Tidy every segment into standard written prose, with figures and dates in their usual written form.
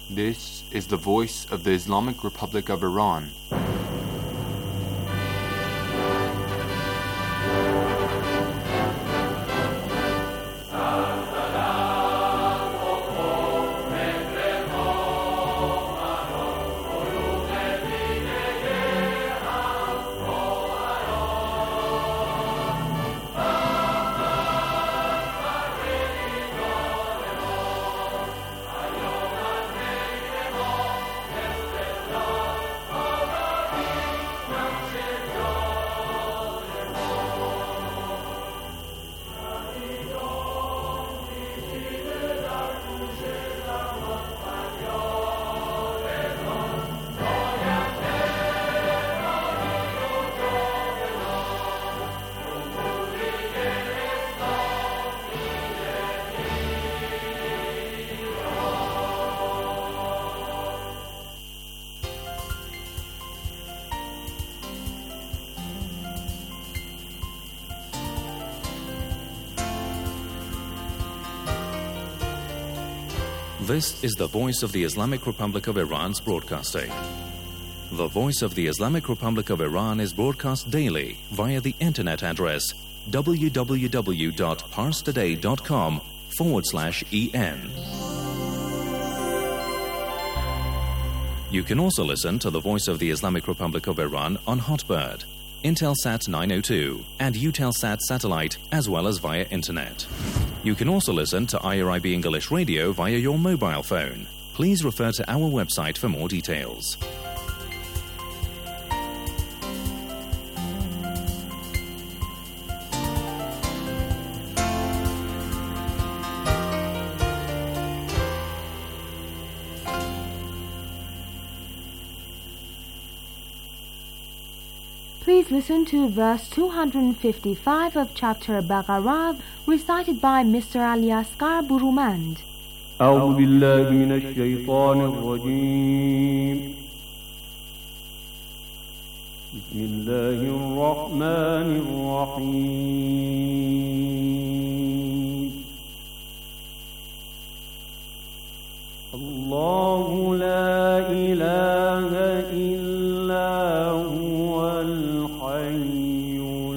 This is the voice of the Islamic Republic of Iran. This is the Voice of the Islamic Republic of Iran's broadcasting. The Voice of the Islamic Republic of Iran is broadcast daily via the internet address www.parstoday.com/en. You can also listen to the Voice of the Islamic Republic of Iran on Hotbird, Intelsat 902 and Eutelsat satellite, as well as via internet. You can also listen to IRIB English Radio via your mobile phone. Please refer to our website for more details. Please listen to verse 255 of chapter Baqarah, recited by Mr. Ali Asghar Burumand. أعوذ بالله من الشيطان الرجيم. بسم الله الرحمن الرحيم. الله لا إله إلا هو الحي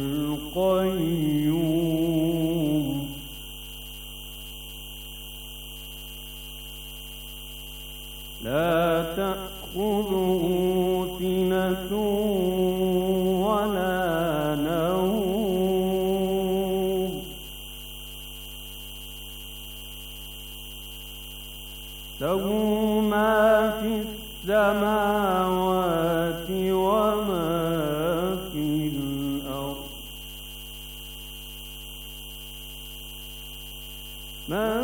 القيوم لا تأخذه سنة ولا نوم له ما في السماوات وما في الأرض من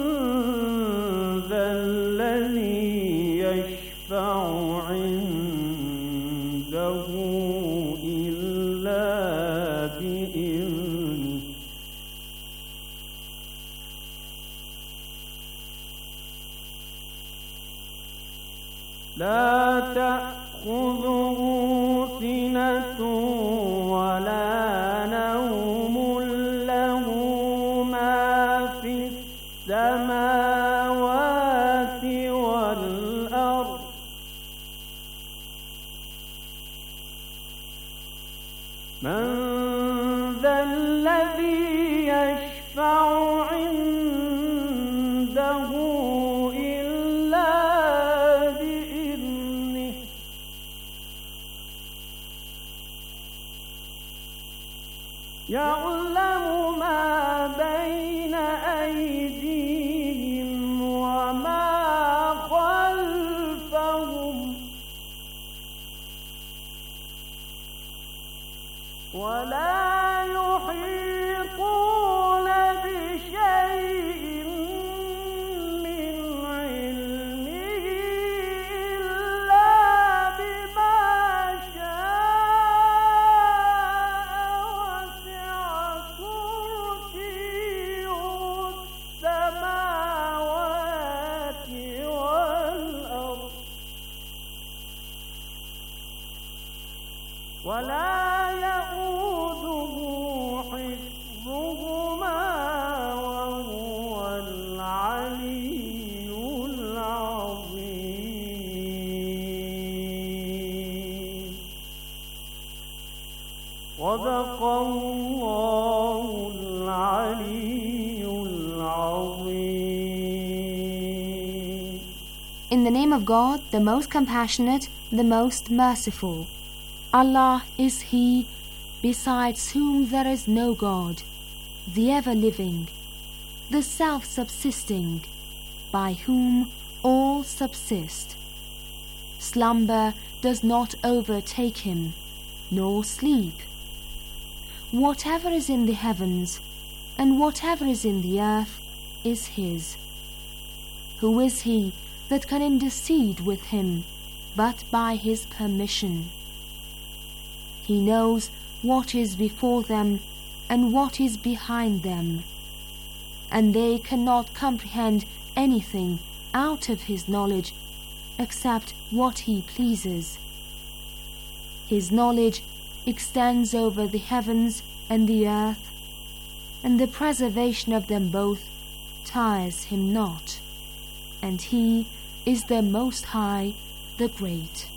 ذا الذي يشفع عنده إلا بإذنه لا تأخذه سنة ولا نوم له ما في السماوات والأرض من ذا الذي يشفع عنده إلا بإذنه يعلم ما بين أيديهم وما خلفهم ولا يحيطون بشيء من علمه إلا بما شاء وسع كرسيه السماوات والأرض ولا يؤوده حفظهما وهو العلي العظيم. صدق الله العلي العظيم. In the name of God, the most compassionate, the most merciful. Allah is He, besides whom there is no God, the ever-living, the self-subsisting, by whom all subsist. Slumber does not overtake Him, nor sleep. Whatever is in the heavens and whatever is in the earth is His. Who is He that can intercede with Him but by His permission? He knows what is before them and what is behind them, and they cannot comprehend anything out of His knowledge except what He pleases. His knowledge extends over the heavens and the earth, and the preservation of them both tires Him not, and He is the Most High, the Great.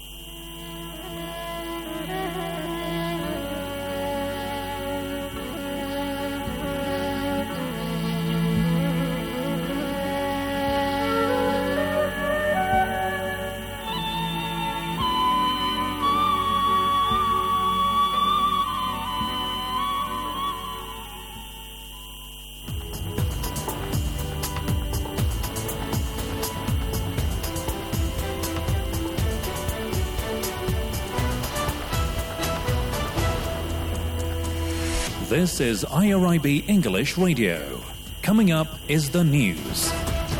This is IRIB English Radio. Coming up is the news.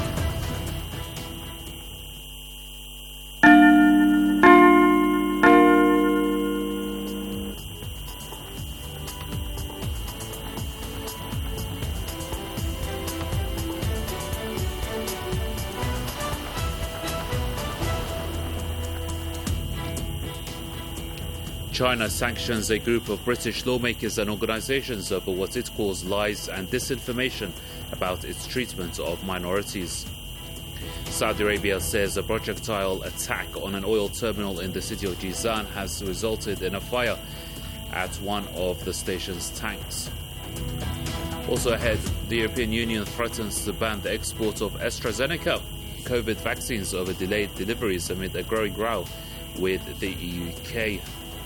China sanctions a group of British lawmakers and organizations over what it calls lies and disinformation about its treatment of minorities. Saudi Arabia says a projectile attack on an oil terminal in the city of Jizan has resulted in a fire at one of the station's tanks. Also ahead, the European Union threatens to ban the export of AstraZeneca COVID vaccines over delayed deliveries amid a growing row with the UK.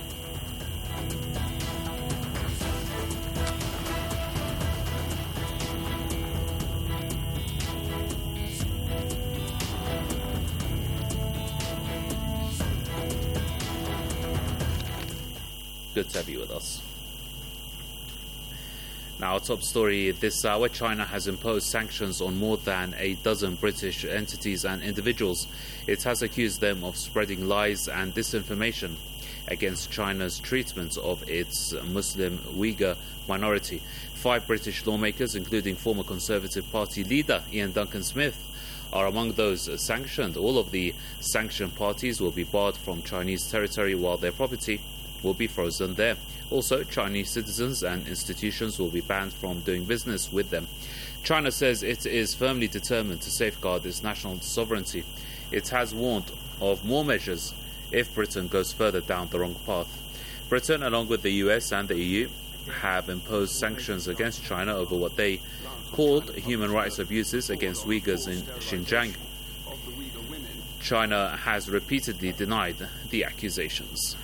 Good to have you with us. Now, our top story this hour: China has imposed sanctions on more than a dozen British entities and individuals. It has accused them of spreading lies and disinformation against China's treatment of its Muslim Uyghur minority. 5 British lawmakers, including former Conservative Party leader Ian Duncan Smith, are among those sanctioned. All of the sanctioned parties will be barred from Chinese territory, while their property will be frozen there. Also, Chinese citizens and institutions will be banned from doing business with them. China says it is firmly determined to safeguard its national sovereignty. It has warned of more measures if Britain goes further down the wrong path. Britain, along with the US and the EU, have imposed sanctions against China over what they called human rights abuses against Uyghurs in Xinjiang. China has repeatedly denied the accusations.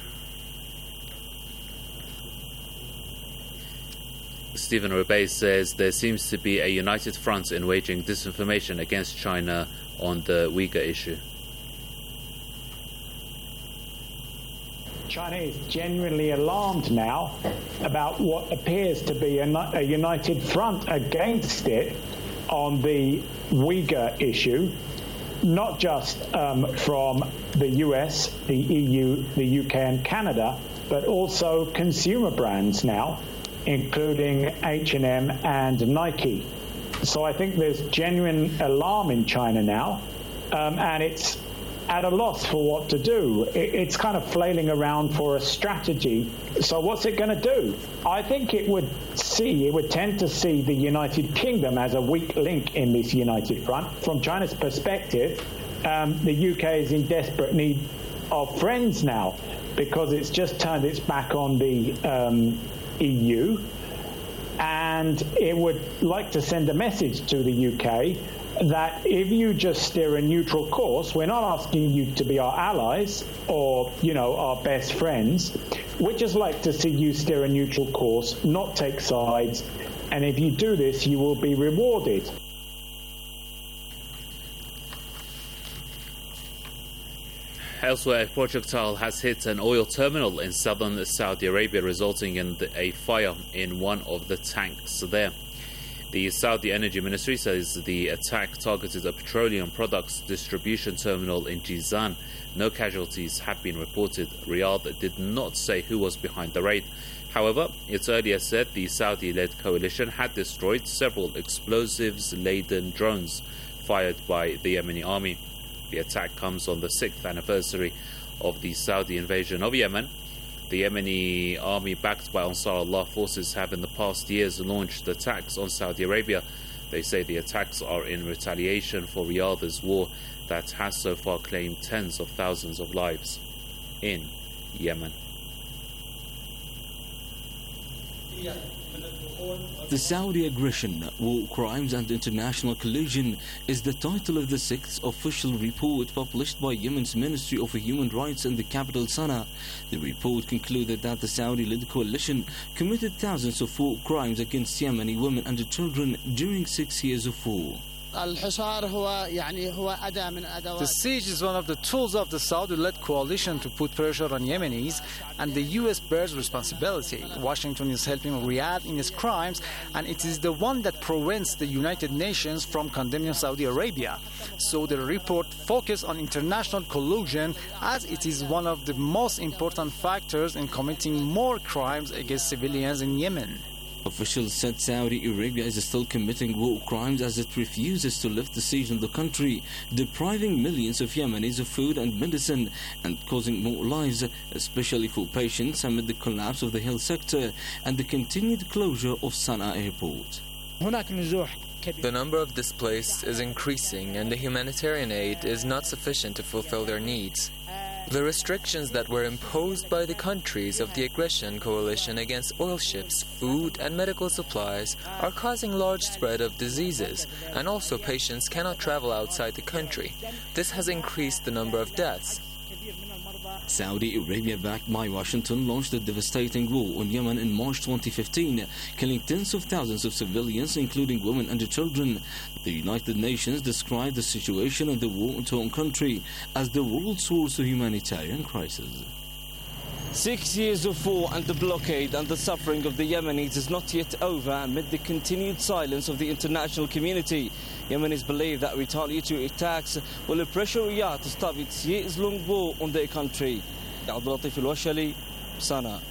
Stephen Rebay says there seems to be a united front in waging disinformation against China on the Uyghur issue. China is genuinely alarmed now about what appears to be a united front against it on the Uyghur issue, not just from the US, the EU, the UK and Canada, but also consumer brands now, including H&M and Nike. So I think there's genuine alarm in China now, and it's at a loss for what to do. It's kind of flailing around for a strategy. So what's it going to do? I think it would tend to see the United Kingdom as a weak link in this united front. From China's perspective, the UK is in desperate need of friends now, because it's just turned its back on the EU, and it would like to send a message to the UK that if you just steer a neutral course, we're not asking you to be our allies or, our best friends. We'd just like to see you steer a neutral course, not take sides, and if you do this, you will be rewarded. Elsewhere, a projectile has hit an oil terminal in southern Saudi Arabia, resulting in a fire in one of the tanks there. The Saudi Energy Ministry says the attack targeted a petroleum products distribution terminal in Jizan. No casualties have been reported. Riyadh did not say who was behind the raid. However, it earlier said the Saudi-led coalition had destroyed several explosives-laden drones fired by the Yemeni army. The attack comes on the 6th anniversary of the Saudi invasion of Yemen. The Yemeni army, backed by Ansar Allah forces, have in the past years launched attacks on Saudi Arabia. They say the attacks are in retaliation for Riyadh's war that has so far claimed tens of thousands of lives in Yemen. The Saudi Aggression, War Crimes and International Collusion is the title of the 6th official report published by Yemen's Ministry of Human Rights in the capital Sana'a. The report concluded that the Saudi-led coalition committed thousands of war crimes against Yemeni women and children during 6 years of war. The siege is one of the tools of the Saudi-led coalition to put pressure on Yemenis, and the U.S. bears responsibility. Washington is helping Riyadh in its crimes, and it is the one that prevents the United Nations from condemning Saudi Arabia. So the report focuses on international collusion, as it is one of the most important factors in committing more crimes against civilians in Yemen. Officials said Saudi Arabia is still committing war crimes as it refuses to lift the siege on the country, depriving millions of Yemenis of food and medicine and causing more lives, especially for patients amid the collapse of the health sector and the continued closure of Sana'a airport. The number of displaced is increasing and the humanitarian aid is not sufficient to fulfill their needs. The restrictions that were imposed by the countries of the aggression coalition against oil ships, food and medical supplies are causing large spread of diseases, and also patients cannot travel outside the country. This has increased the number of deaths. Saudi Arabia, backed by Washington, launched a devastating war on Yemen in March 2015, killing tens of thousands of civilians, including women and children. The United Nations described the situation in the war-torn country as the world's source of humanitarian crisis. 6 years of war and the blockade and the suffering of the Yemenis is not yet over amid the continued silence of the international community. Yemenis believe that retaliatory attacks will pressure Riyadh to stop its years-long war on their country. Abdulatif Al-Washali, Sana'a.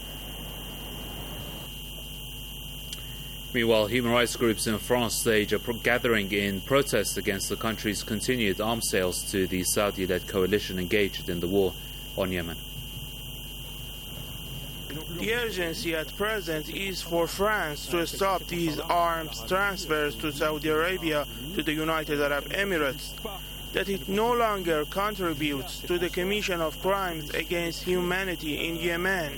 Meanwhile, human rights groups in France stage a gathering in protest against the country's continued arms sales to the Saudi-led coalition engaged in the war on Yemen. The urgency at present is for France to stop these arms transfers to Saudi Arabia, to the United Arab Emirates, that it no longer contributes to the commission of crimes against humanity in Yemen.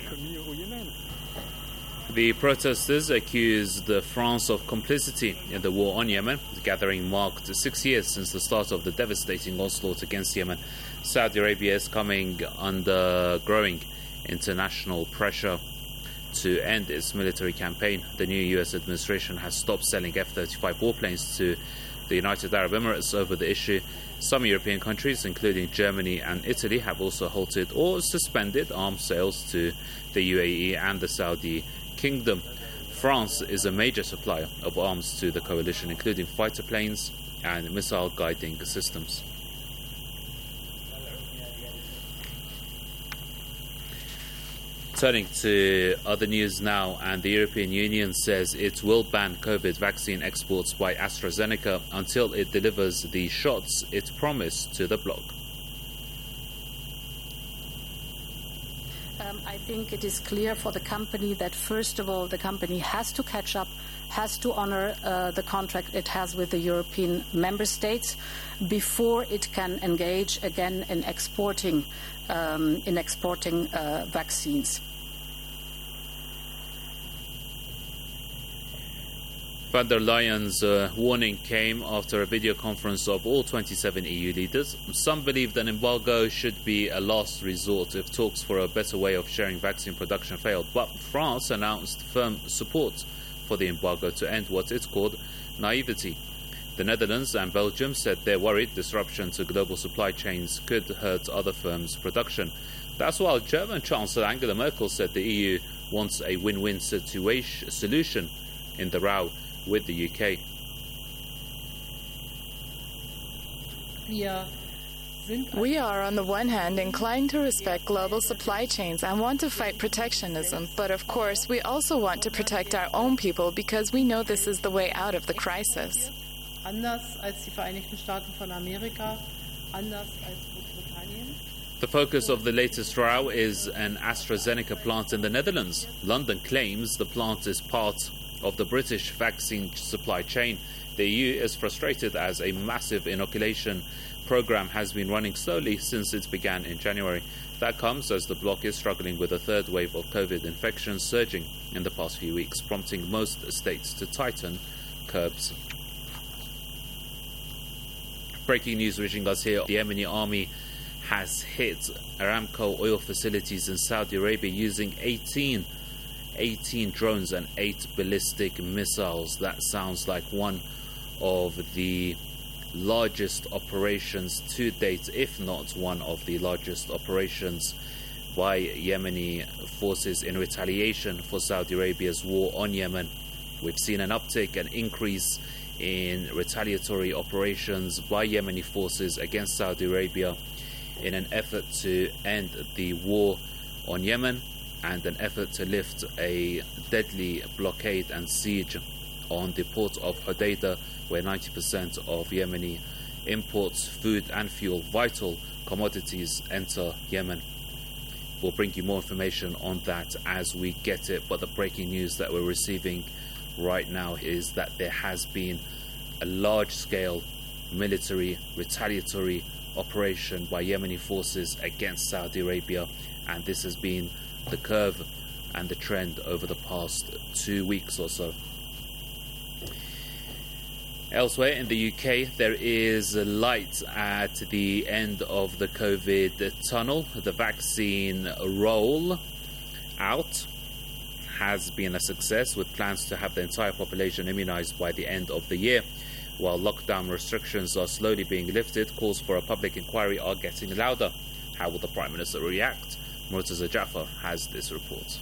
The protesters accused France of complicity in the war on Yemen. The gathering marked 6 years since the start of the devastating onslaught against Yemen. Saudi Arabia is coming under growing international pressure to end its military campaign. The new U.S. administration has stopped selling F-35 warplanes to the United Arab Emirates over the issue. Some European countries, including Germany and Italy, have also halted or suspended arms sales to the UAE and the Saudi Kingdom. France is a major supplier of arms to the coalition, including fighter planes and missile guiding systems. Turning to other news now, and the European Union says it will ban COVID vaccine exports by AstraZeneca until it delivers the shots it promised to the bloc. I think it is clear for the company that, first of all, the company has to catch up, has to honor the contract it has with the European member states before it can engage again in exporting vaccines. Von der Leyen's warning came after a video conference of all 27 EU leaders. Some believe that an embargo should be a last resort if talks for a better way of sharing vaccine production failed. But France announced firm support for the embargo to end what it called naivety. The Netherlands and Belgium said they're worried disruption to global supply chains could hurt other firms' production. That's while German Chancellor Angela Merkel said the EU wants a win-win solution in the row with the UK. We are, on the one hand, inclined to respect global supply chains and want to fight protectionism, but of course we also want to protect our own people because we know this is the way out of the crisis. The focus of the latest row is an AstraZeneca plant in the Netherlands. London claims the plant is part of the British vaccine supply chain. The EU is frustrated as a massive inoculation program has been running slowly since it began in January. That comes as the bloc is struggling with a third wave of COVID infections surging in the past few weeks, prompting most states to tighten curbs. Breaking news reaching us here. The Yemeni army has hit Aramco oil facilities in Saudi Arabia using 18 drones and 8 ballistic missiles. That sounds like one of the largest operations to date, if not one of the largest operations by Yemeni forces in retaliation for Saudi Arabia's war on Yemen. We've seen an uptick, an increase in retaliatory operations by Yemeni forces against Saudi Arabia in an effort to end the war on Yemen and an effort to lift a deadly blockade and siege on the port of Hodeidah, where 90% of Yemeni imports, food and fuel, vital commodities, enter Yemen. We'll bring you more information on that as we get it, but the breaking news that we're receiving right now is that there has been a large-scale military retaliatory operation by Yemeni forces against Saudi Arabia, and this has been the curve and the trend over the past 2 weeks or so. Elsewhere in the UK, there is light at the end of the COVID tunnel. The vaccine roll out has been a success, with plans to have the entire population immunized by the end of the year. While lockdown restrictions are slowly being lifted, calls for a public inquiry are getting louder. How will the Prime Minister react? Murtaza Jafar has this report.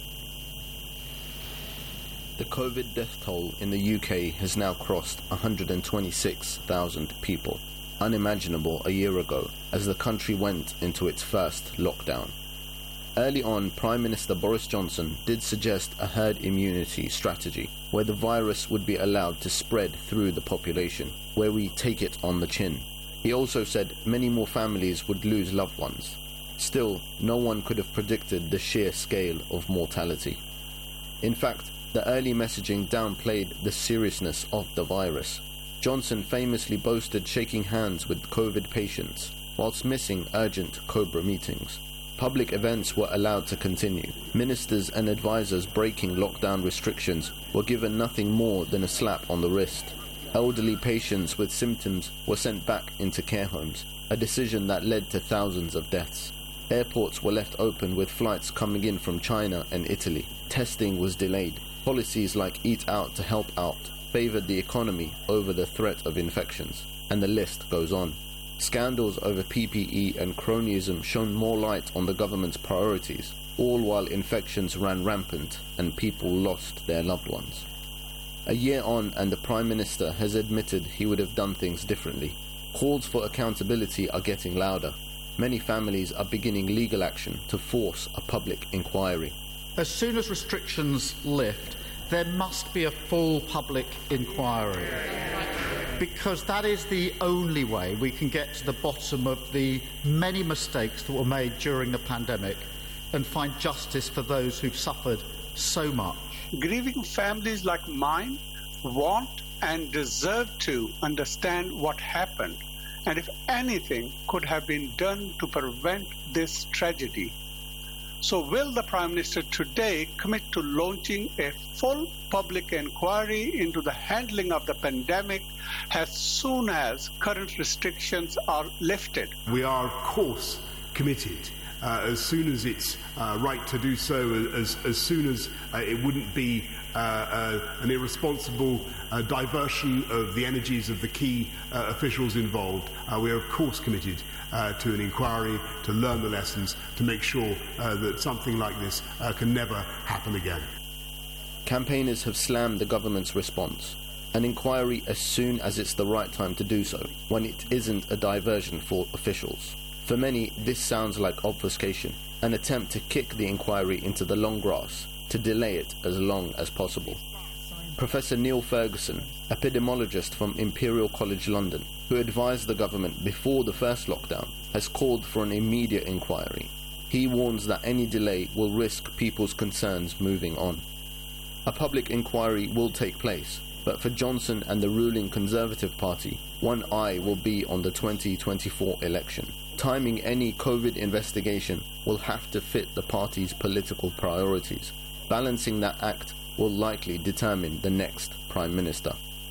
The COVID death toll in the UK has now crossed 126,000 people, unimaginable a year ago as the country went into its first lockdown. Early on, Prime Minister Boris Johnson did suggest a herd immunity strategy, where the virus would be allowed to spread through the population, where we take it on the chin. He also said many more families would lose loved ones. Still, no one could have predicted the sheer scale of mortality. In fact, the early messaging downplayed the seriousness of the virus. Johnson famously boasted shaking hands with COVID patients, whilst missing urgent COBRA meetings. Public events were allowed to continue. Ministers and advisors breaking lockdown restrictions were given nothing more than a slap on the wrist. Elderly patients with symptoms were sent back into care homes, a decision that led to thousands of deaths. Airports were left open with flights coming in from China and Italy. Testing was delayed. Policies like Eat Out to Help Out favoured the economy over the threat of infections, and the list goes on. Scandals over PPE and cronyism shone more light on the government's priorities, all while infections ran rampant and people lost their loved ones. A year on, and the Prime Minister has admitted he would have done things differently. Calls for accountability are getting louder. Many families are beginning legal action to force a public inquiry. As soon as restrictions lift, there must be a full public inquiry, because that is the only way we can get to the bottom of the many mistakes that were made during the pandemic and find justice for those who've suffered so much. Grieving families like mine want and deserve to understand what happened, and if anything could have been done to prevent this tragedy. So will the Prime Minister today commit to launching a full public inquiry into the handling of the pandemic as soon as current restrictions are lifted? We are, of course, committed as soon as it's right to do so, as soon as it wouldn't be an irresponsible diversion of the energies of the key officials involved. We are, of course, committed to an inquiry, to learn the lessons, to make sure that something like this can never happen again. Campaigners have slammed the government's response. An inquiry as soon as it's the right time to do so, when it isn't a diversion for officials. For many, this sounds like obfuscation, an attempt to kick the inquiry into the long grass, to delay it as long as possible. Professor Neil Ferguson, epidemiologist from Imperial College London, who advised the government before the first lockdown, has called for an immediate inquiry. He warns that any delay will risk people's concerns moving on. A public inquiry will take place, but for Johnson and the ruling Conservative Party, one eye will be on the 2024 election. Timing any COVID investigation will have to fit the party's political priorities. Balancing that act will likely determine the next Prime Minister.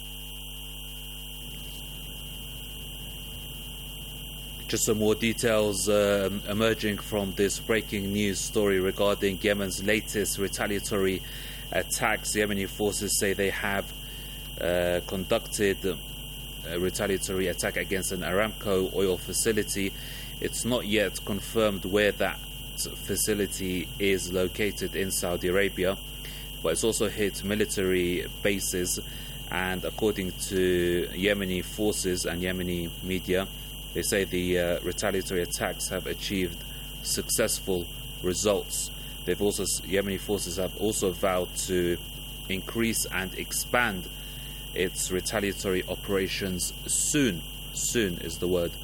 Just some more details emerging from this breaking news story regarding Yemen's latest retaliatory attacks. Yemeni forces say they have conducted a retaliatory attack against an Aramco oil facility. It's not yet confirmed where that facility is located in Saudi Arabia, but it's also hit military bases, and according to Yemeni forces and Yemeni media, they say the retaliatory attacks have achieved successful results. Yemeni forces have also vowed to increase and expand its retaliatory operations soon. Soon is the word.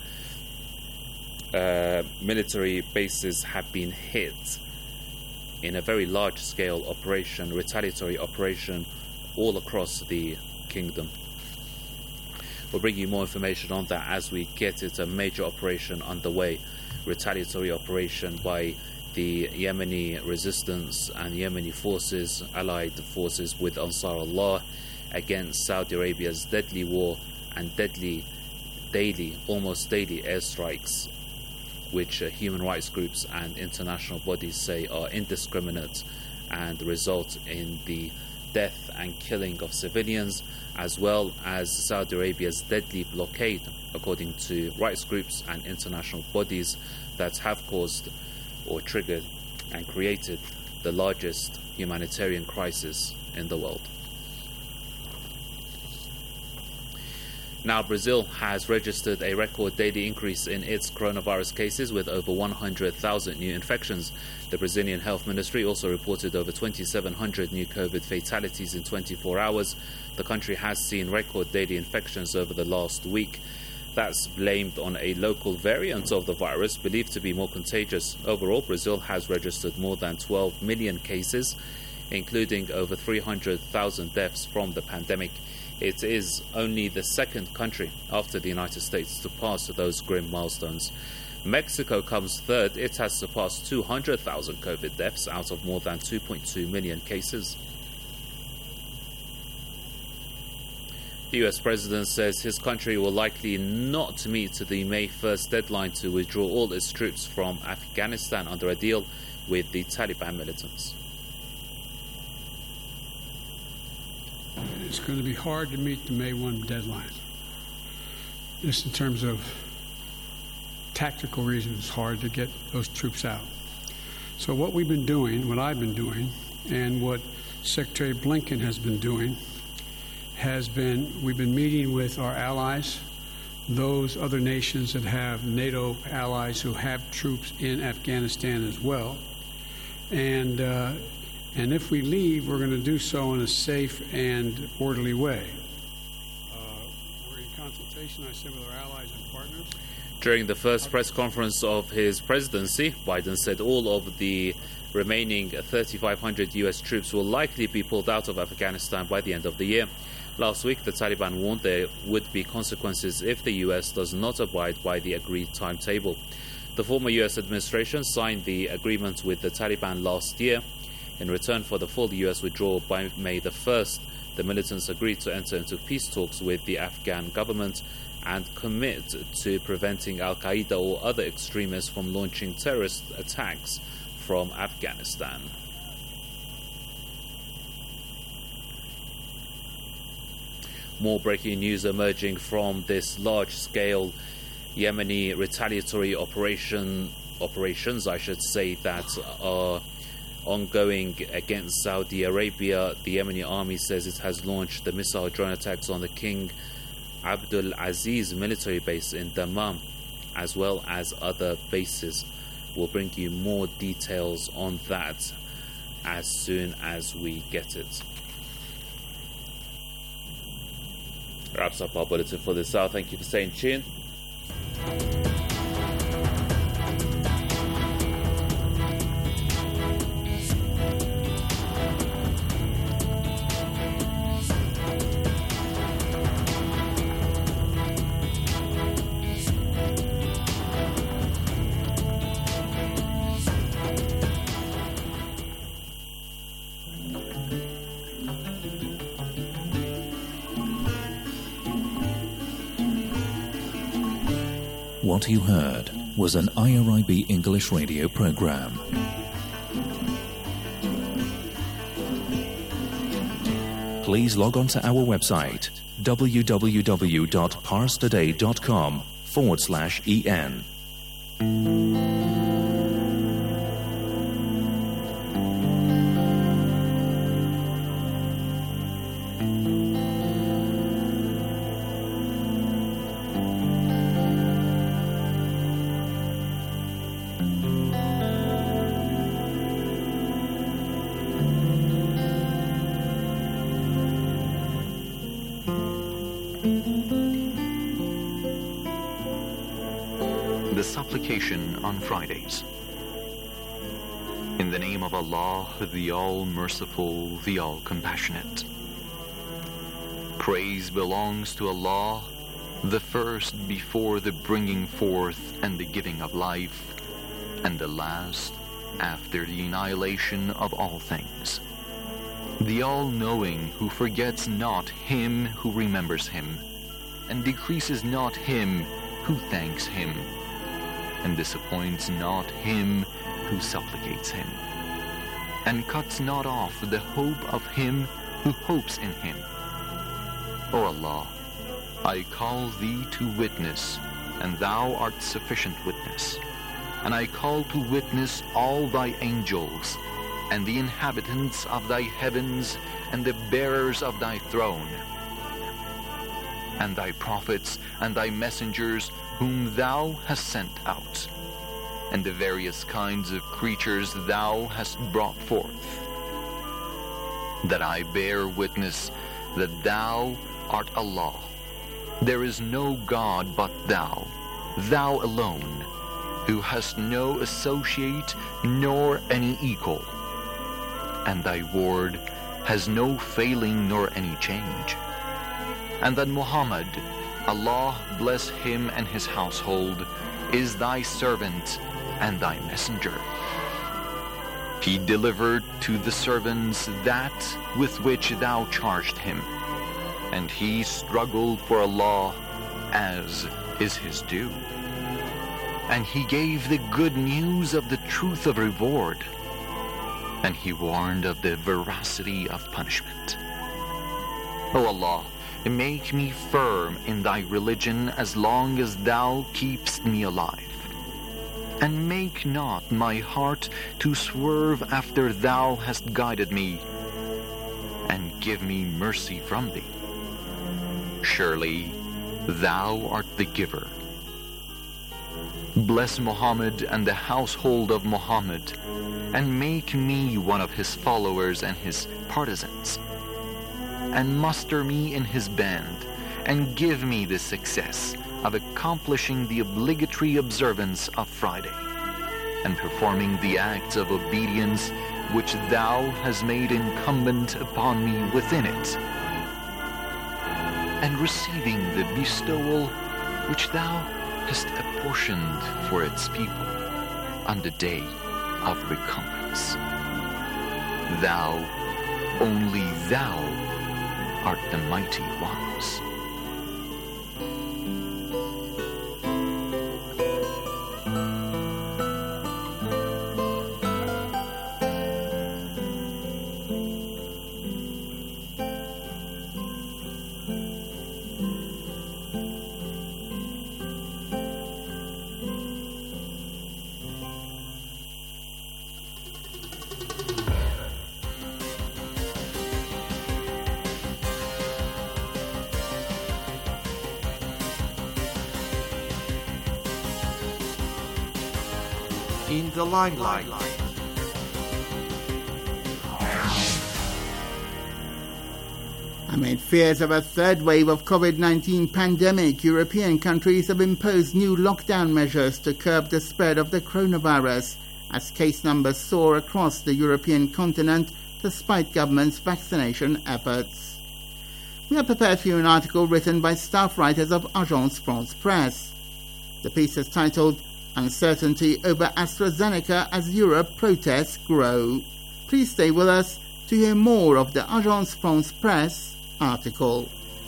Military bases have been hit in a very large-scale operation, retaliatory operation, all across the kingdom. We'll bring you more information on that as we get it. A major operation underway, retaliatory operation by the Yemeni resistance and Yemeni forces, allied forces with Ansar Allah, against Saudi Arabia's deadly war and deadly almost daily airstrikes, which human rights groups and international bodies say are indiscriminate and result in the death and killing of civilians, as well as Saudi Arabia's deadly blockade, according to rights groups and international bodies, that have caused or triggered and created the largest humanitarian crisis in the world. Now, Brazil has registered a record daily increase in its coronavirus cases with over 100,000 new infections. The Brazilian Health Ministry also reported over 2,700 new COVID fatalities in 24 hours. The country has seen record daily infections over the last week. That's blamed on a local variant of the virus believed to be more contagious. Overall, Brazil has registered more than 12 million cases, including over 300,000 deaths from the pandemic. It is only the second country after the United States to pass those grim milestones. Mexico comes third. It has surpassed 200,000 COVID deaths out of more than 2.2 million cases. The US president says his country will likely not meet the May 1st deadline to withdraw all its troops from Afghanistan under a deal with the Taliban militants. It's going to be hard to meet the May 1 deadline. Just in terms of tactical reasons, it's hard to get those troops out. So what we've been doing, what I've been doing, and what Secretary Blinken has been doing, we've been meeting with our allies, those other nations that have NATO allies who have troops in Afghanistan as well. And if we leave, we're going to do so in a safe and orderly way. We're in consultation, I said, with our allies and partners. During the first press conference of his presidency, Biden said all of the remaining 3,500 U.S. troops will likely be pulled out of Afghanistan by the end of the year. Last week, the Taliban warned there would be consequences if the U.S. does not abide by the agreed timetable. The former US administration signed the agreement with the Taliban last year. In return for the full US withdrawal by May the 1st, the militants agreed to enter into peace talks with the Afghan government and commit to preventing Al-Qaeda or other extremists from launching terrorist attacks from Afghanistan. More breaking news emerging from this large-scale Yemeni retaliatory operations, that are ongoing against Saudi Arabia. The Yemeni army says it has launched the missile drone attacks on the King Abdul Aziz military base in Dammam, as well as other bases. We'll bring you more details on that as soon as we get it. Wraps up our bulletin for this hour. Thank you for staying tuned. What you heard was an IRIB English radio program. Please log on to our website www.parstoday.com/en. The supplication on Fridays. In the name of Allah, the All-Merciful, the All-Compassionate. Praise belongs to Allah, the first before the bringing forth and the giving of life, and the last after the annihilation of all things. The All-Knowing, who forgets not him who remembers him, and decreases not him who thanks him, and disappoints not him who supplicates him, and cuts not off the hope of him who hopes in him. O Allah, I call thee to witness, and thou art sufficient witness, and I call to witness all thy angels, and the inhabitants of thy heavens, and the bearers of thy throne, and thy prophets and thy messengers whom thou hast sent out, and the various kinds of creatures thou hast brought forth, that I bear witness that thou art Allah. There is no God but thou, thou alone, who hast no associate nor any equal, and thy word has no failing nor any change. And that Muhammad, Allah bless him and his household, is thy servant and thy messenger. He delivered to the servants that with which thou charged him, and he struggled for Allah as is his due. And he gave the good news of the truth of reward, and he warned of the veracity of punishment. O Allah, make me firm in thy religion as long as thou keepst me alive, and make not my heart to swerve after thou hast guided me, and give me mercy from thee. Surely thou art the giver. Bless Muhammad and the household of Muhammad, and make me one of his followers and his partisans, and muster me in his band, and give me the success of accomplishing the obligatory observance of Friday, and performing the acts of obedience which thou hast made incumbent upon me within it, and receiving the bestowal which thou hast apportioned for its people on the day of recompense. Thou, only thou, art the mighty ones. In the limelight. Amid fears of a third wave of COVID-19 pandemic, European countries have imposed new lockdown measures to curb the spread of the coronavirus as case numbers soar across the European continent despite governments' vaccination efforts. We have prepared for you an article written by staff writers of Agence France Presse. The piece is titled Uncertainty over AstraZeneca as Europe protests grow. Please stay with us to hear more of the Agence France Presse article.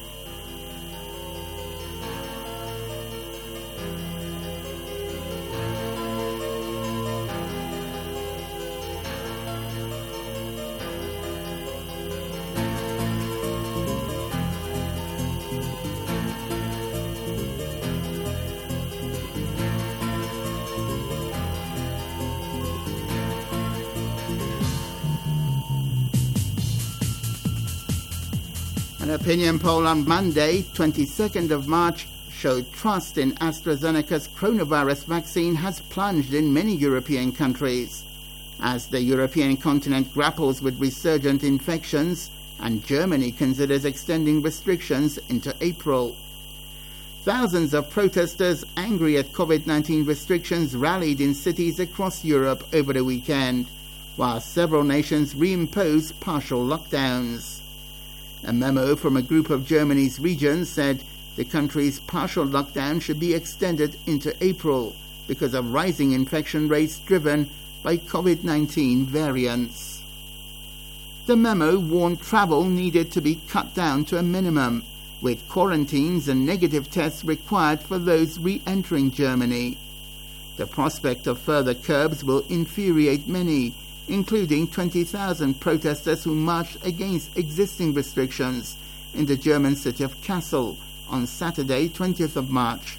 An opinion poll on Monday, 22nd of March, showed trust in AstraZeneca's coronavirus vaccine has plunged in many European countries. As the European continent grapples with resurgent infections and Germany considers extending restrictions into April. Thousands of protesters angry at COVID-19 restrictions rallied in cities across Europe over the weekend, while several nations reimposed partial lockdowns. A memo from a group of Germany's regions said the country's partial lockdown should be extended into April because of rising infection rates driven by COVID-19 variants. The memo warned travel needed to be cut down to a minimum, with quarantines and negative tests required for those re-entering Germany. The prospect of further curbs will infuriate many, including 20,000 protesters who marched against existing restrictions in the German city of Kassel on Saturday, 20th of March.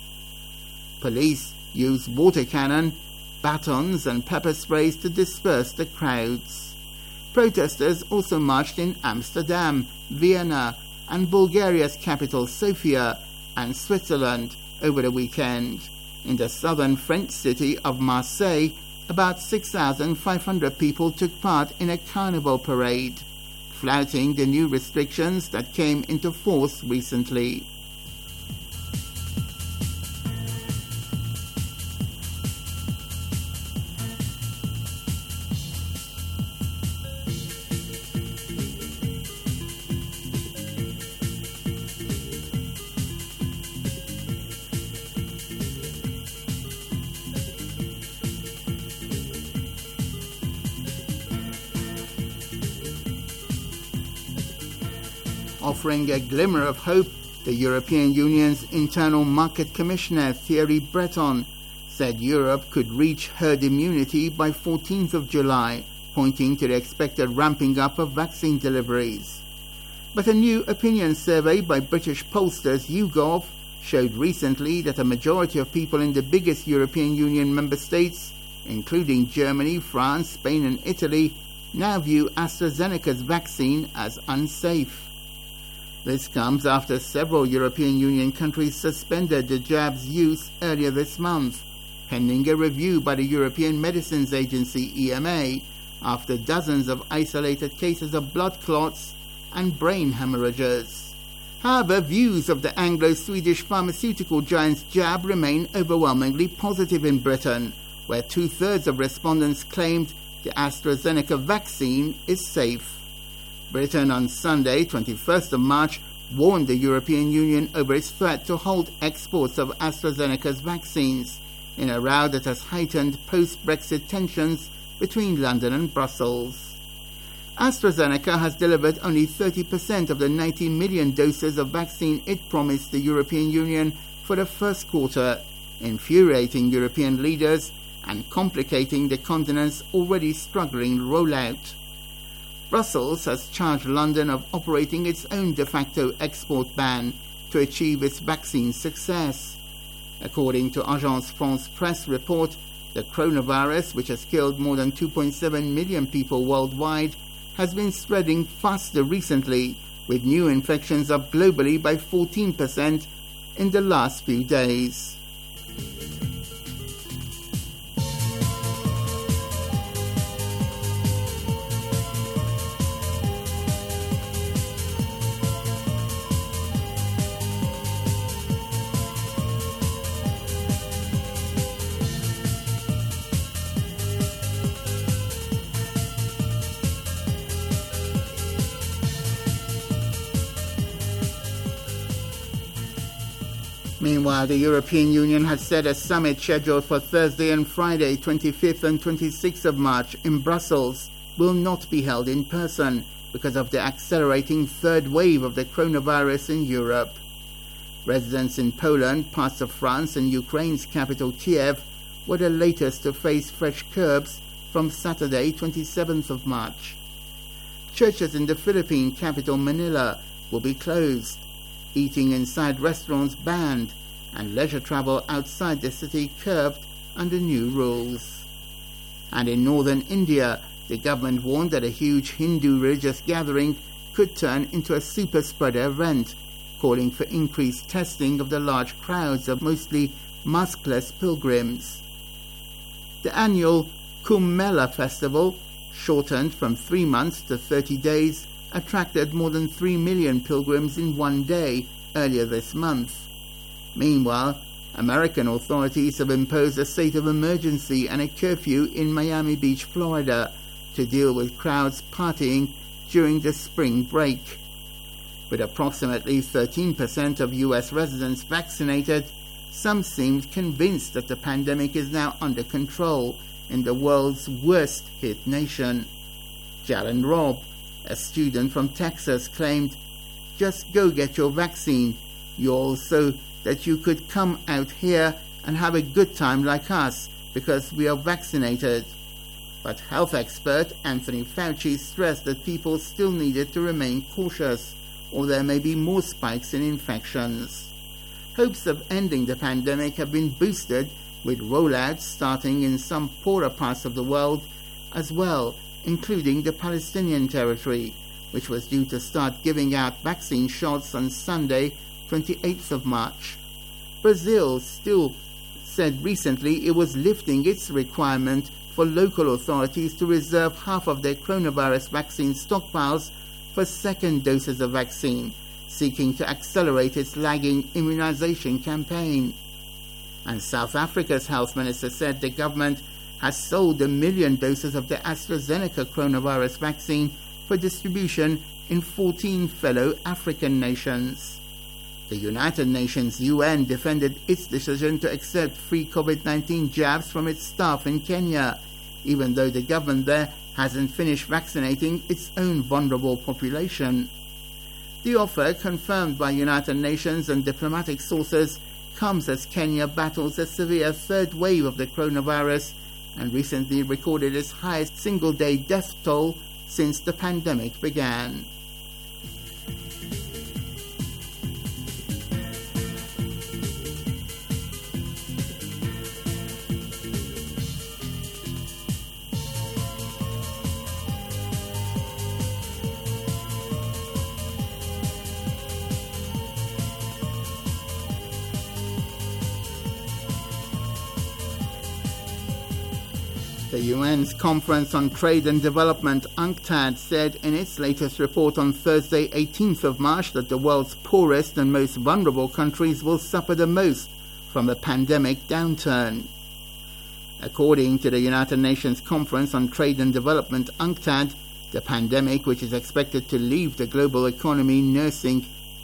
Police used water cannon, batons and pepper sprays to disperse the crowds. Protesters also marched in Amsterdam, Vienna and Bulgaria's capital Sofia and Switzerland over the weekend. In the southern French city of Marseille, about 6,500 people took part in a carnival parade, flouting the new restrictions that came into force recently. Offering a glimmer of hope, the European Union's Internal Market Commissioner Thierry Breton said Europe could reach herd immunity by 14th of July, pointing to the expected ramping up of vaccine deliveries. But a new opinion survey by British pollsters YouGov showed recently that a majority of people in the biggest European Union member states, including Germany, France, Spain and Italy, now view AstraZeneca's vaccine as unsafe. This comes after several European Union countries suspended the jab's use earlier this month, pending a review by the European Medicines Agency EMA after dozens of isolated cases of blood clots and brain hemorrhages. However, views of the Anglo-Swedish pharmaceutical giant's jab remain overwhelmingly positive in Britain, where 2/3 of respondents claimed the AstraZeneca vaccine is safe. Britain on Sunday, 21st of March, warned the European Union over its threat to halt exports of AstraZeneca's vaccines in a row that has heightened post-Brexit tensions between London and Brussels. AstraZeneca has delivered only 30% of the 90 million doses of vaccine it promised the European Union for the first quarter, infuriating European leaders and complicating the continent's already struggling rollout. Brussels has charged London of operating its own de facto export ban to achieve its vaccine success. According to Agence France Presse report, the coronavirus, which has killed more than 2.7 million people worldwide, has been spreading faster recently, with new infections up globally by 14% in the last few days. Meanwhile, the European Union has set a summit scheduled for Thursday and Friday, 25th and 26th of March in Brussels, will not be held in person because of the accelerating third wave of the coronavirus in Europe. Residents in Poland, parts of France and Ukraine's capital Kiev were the latest to face fresh curbs from Saturday, 27th of March. Churches in the Philippine capital Manila will be closed, eating inside restaurants banned, and leisure travel outside the city curbed under new rules. And in northern India, the government warned that a huge Hindu religious gathering could turn into a super spreader event, calling for increased testing of the large crowds of mostly maskless pilgrims. The annual Kumbh Mela festival, shortened from 3 months to 30 days, attracted more than 3 million pilgrims in one day earlier this month. Meanwhile, American authorities have imposed a state of emergency and a curfew in Miami Beach, Florida, to deal with crowds partying during the spring break. With approximately 13% of U.S. residents vaccinated, some seemed convinced that the pandemic is now under control in the world's worst-hit nation. Jalen Robb, a student from Texas, claimed, "Just go get your vaccine. You also that you could come out here and have a good time like us because we are vaccinated." But health expert Anthony Fauci stressed that people still needed to remain cautious, or there may be more spikes in infections. Hopes of ending the pandemic have been boosted, with rollouts starting in some poorer parts of the world as well, including the Palestinian territory, which was due to start giving out vaccine shots on Sunday, 28th of March. Brazil still said recently it was lifting its requirement for local authorities to reserve half of their coronavirus vaccine stockpiles for second doses of vaccine, seeking to accelerate its lagging immunization campaign. And South Africa's health minister said the government has sold 1 million doses of the AstraZeneca coronavirus vaccine for distribution in 14 fellow African nations. The United Nations UN defended its decision to accept free COVID-19 jabs from its staff in Kenya, even though the government there hasn't finished vaccinating its own vulnerable population. The offer, confirmed by United Nations and diplomatic sources, comes as Kenya battles a severe third wave of the coronavirus and recently recorded its highest single-day death toll since the pandemic began. The UN's Conference on Trade and Development, UNCTAD, said in its latest report on Thursday, 18th of March, that the world's poorest and most vulnerable countries will suffer the most from the pandemic downturn. According to the United Nations Conference on Trade and Development, UNCTAD, the pandemic, which is expected to leave the global economy nursing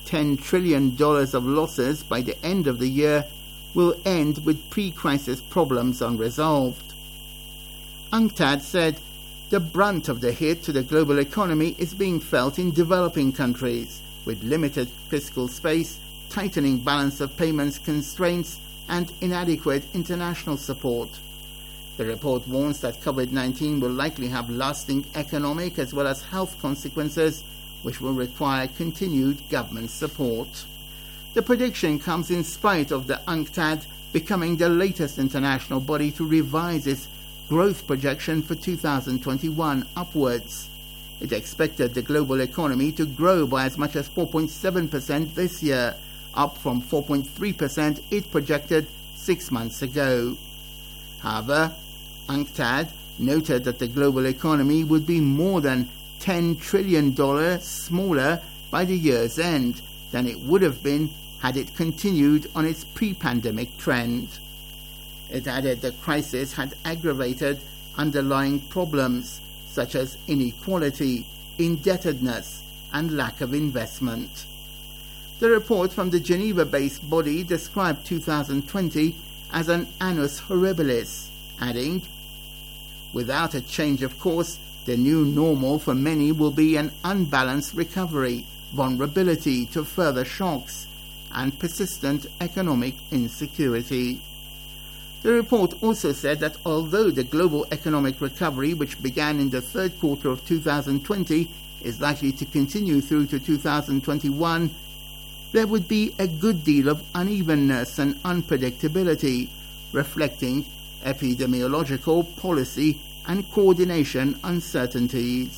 $10 trillion of losses by the end of the year will end with pre-crisis problems unresolved. UNCTAD said the brunt of the hit to the global economy is being felt in developing countries, with limited fiscal space, tightening balance of payments constraints, and inadequate international support. The report warns that COVID-19 will likely have lasting economic as well as health consequences, which will require continued government support. The prediction comes in spite of the UNCTAD becoming the latest international body to revise its growth projection for 2021 upwards. It expected the global economy to grow by as much as 4.7% this year, up from 4.3% it projected 6 months ago. However, UNCTAD noted that the global economy would be more than $10 trillion smaller by the year's end than it would have been had it continued on its pre-pandemic trend. It added the crisis had aggravated underlying problems such as inequality, indebtedness, and lack of investment. The report from the Geneva-based body described 2020 as an annus horribilis, adding, "Without a change of course, the new normal for many will be an unbalanced recovery, vulnerability to further shocks, and persistent economic insecurity." The report also said that although the global economic recovery, which began in the third quarter of 2020, is likely to continue through to 2021, there would be a good deal of unevenness and unpredictability, reflecting epidemiological, policy, and coordination uncertainties.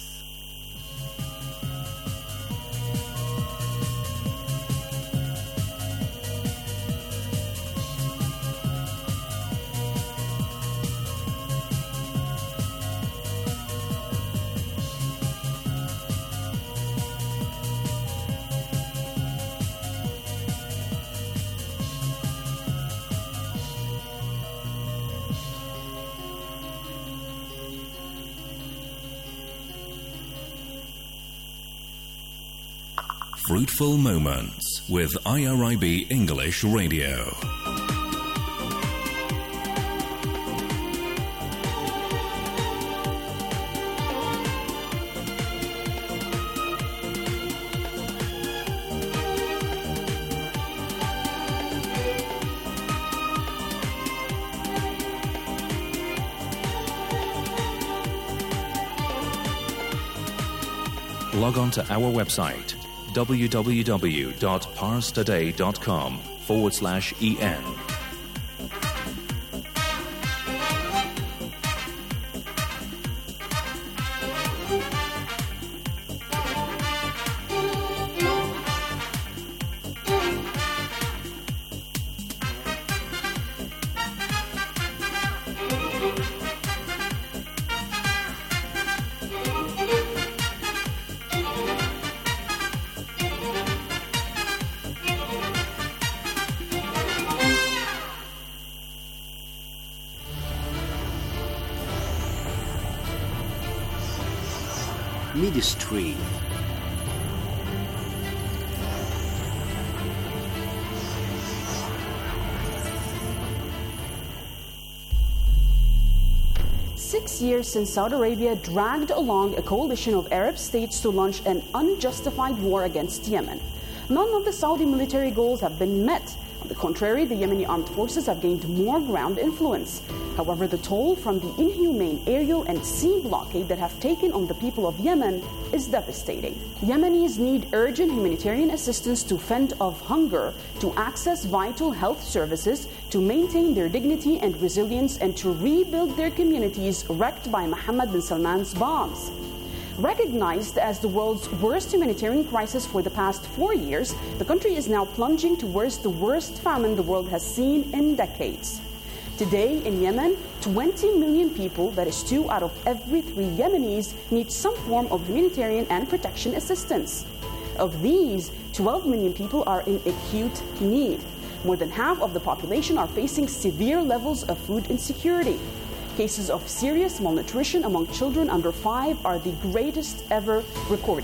Fruitful Moments with IRIB English Radio. Log on to our website www.parstoday.com/en. Midstream. Six years since Saudi Arabia dragged along a coalition of Arab states to launch an unjustified war against Yemen. None of the Saudi military goals have been met. On the contrary, the Yemeni armed forces have gained more ground influence. However, the toll from the inhumane aerial and sea blockade that have taken on the people of Yemen is devastating. Yemenis need urgent humanitarian assistance to fend off hunger, to access vital health services, to maintain their dignity and resilience, and to rebuild their communities wrecked by Mohammed bin Salman's bombs. Recognized as the world's worst humanitarian crisis for the past 4 years, the country is now plunging towards the worst famine the world has seen in decades. Today in Yemen, 20 million people, that is 2 out of every 3 Yemenis, need some form of humanitarian and protection assistance. Of these, 12 million people are in acute need. More than half of the population are facing severe levels of food insecurity. Cases of serious malnutrition among children under 5 are the greatest ever recorded.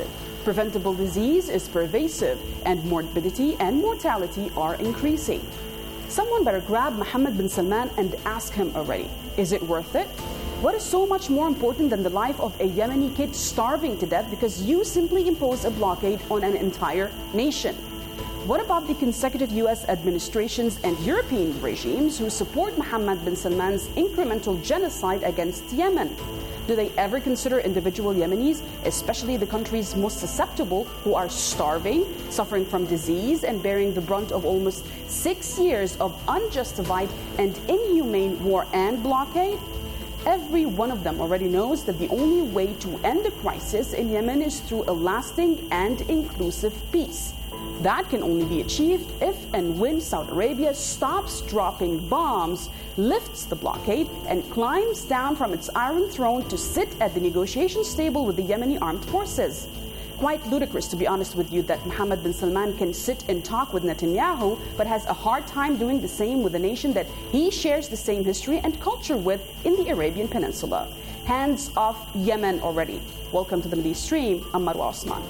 Preventable disease is pervasive, and morbidity and mortality are increasing. Someone better grab Mohammed bin Salman and ask him already, is it worth it? What is so much more important than the life of a Yemeni kid starving to death because you simply impose a blockade on an entire nation? What about the consecutive US administrations and European regimes who support Mohammed bin Salman's incremental genocide against Yemen? Do they ever consider individual Yemenis, especially the countries most susceptible, who are starving, suffering from disease, and bearing the brunt of almost 6 years of unjustified and inhumane war and blockade? Every one of them already knows that the only way to end the crisis in Yemen is through a lasting and inclusive peace. That can only be achieved if and when Saudi Arabia stops dropping bombs, lifts the blockade, and climbs down from its iron throne to sit at the negotiation table with the Yemeni armed forces. Quite ludicrous, to be honest with you, that Mohammed bin Salman can sit and talk with Netanyahu, but has a hard time doing the same with a nation that he shares the same history and culture with in the Arabian Peninsula. Hands off Yemen already. Welcome to the Middle East Stream. I'm Marwa Osman.